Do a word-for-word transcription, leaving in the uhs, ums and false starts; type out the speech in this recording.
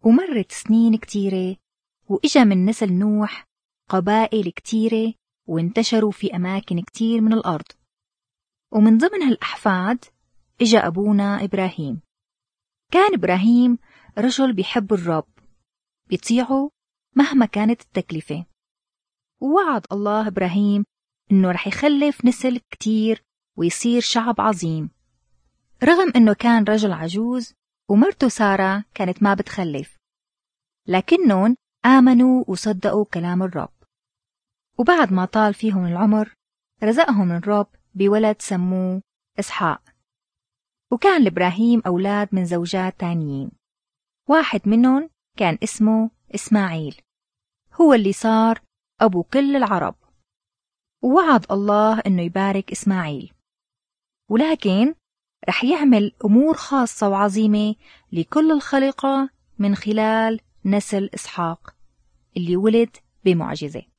ومرت سنين كتيرة، وإجا من نسل نوح قبائل كتيرة وانتشروا في أماكن كتير من الأرض. ومن ضمن هالأحفاد إجا أبونا إبراهيم. كان إبراهيم رجل بيحب الرب، بيطيعه مهما كانت التكلفة. ووعد الله إبراهيم إنه رح يخلف نسل كتير ويصير شعب عظيم، رغم إنه كان رجل عجوز ومرته سارة كانت ما بتخلف، لكنهم آمنوا وصدقوا كلام الرب. وبعد ما طال فيهم العمر رزقهم الرب بولد سموه إسحاق. وكان لإبراهيم أولاد من زوجات تانيين، واحد منهم كان اسمه إسماعيل، هو اللي صار أبو كل العرب. ووعد الله إنه يبارك إسماعيل، ولكن رح يعمل أمور خاصة وعظيمة لكل الخليقة من خلال نسل إسحاق اللي ولد بمعجزة.